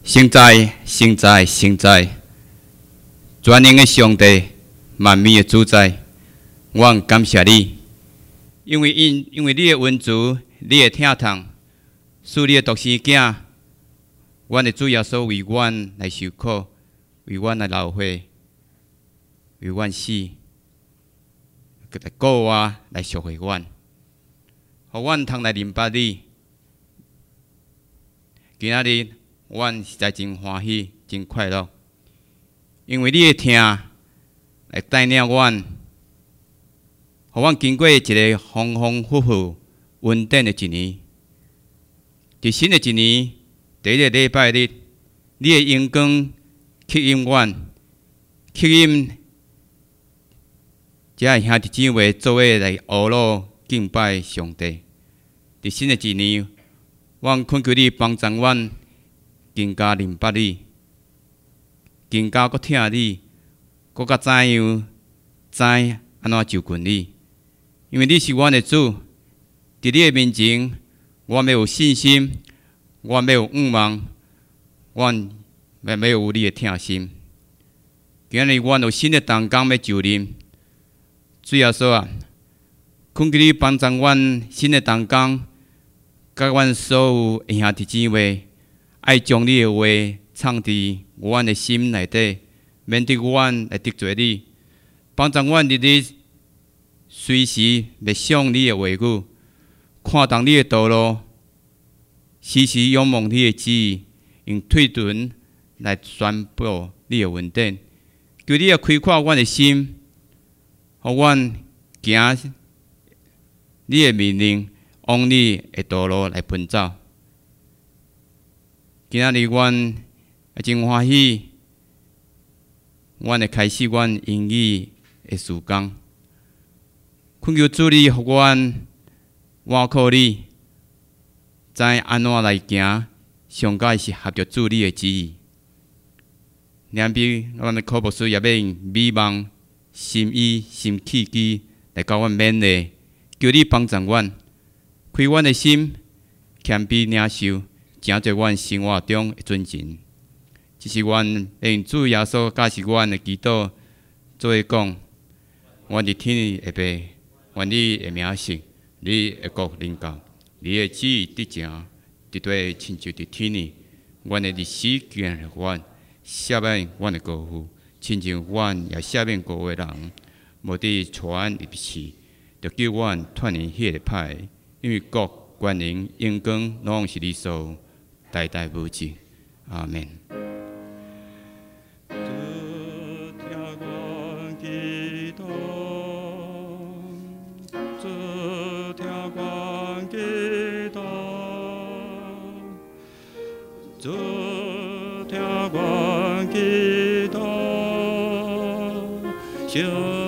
现在，全能的上帝，万物的主宰，我感谢你，因为你的恩慈，你的疼痛，使你的独生囝，阮的主耶稣为阮来受苦，为阮来流血，为阮死，来救我，来赎回阮，互阮通来明白你。今仔日，阮实在真欢喜，真快乐，因为你的听来带领阮，互阮经过一个丰丰富富、稳定的一年。伫新的一年第一个礼拜日，你的阳光吸引阮，吸引这兄弟姊妹做伙来学路敬拜上帝。伫新的一年，阮恳求你帮助阮，更加明白你，更加搁听你，搁较知安怎就近你。因为你是阮的主，伫你的面前，阮要有信心，阮要有仰望，阮要有你的疼心。今日阮有新的同工要就任，主耶稣啊，恳求你帮助阮新的同工。甲阮所有兄弟姊妹，爱将你的话藏伫阮的心内底，免得阮来得罪你。帮助阮日日随时默想你的话语，看重你的道路，时时仰望你的旨意，用嘴唇来宣布你的恩典。求你开阔阮的心，互阮行你的命令。往你的道路来奔走。今仔日阮真欢喜，阮会开始阮英语的时光。恳求主你，互阮倚靠你，知安怎来行，上界是合着主你的旨意。两边阮的科博士也要用美梦、心意、心契机来教阮勉励，求你帮助阮。开阮的心，谦卑领受，成就阮生活中的准绳。这是阮用主耶稣教示阮的祈祷，做伙讲：阮伫天下爸，愿你的名圣，你的国临到，你的旨意得成，伫地亲像伫天里。阮的历史既然是阮，赦免阮的过负，亲像阮也赦免过的人，无伫传入去，就叫阮脱离迄个歹。因为国、权能、荣光，拢是你所代代无尽。阿门。 主听我祈祷，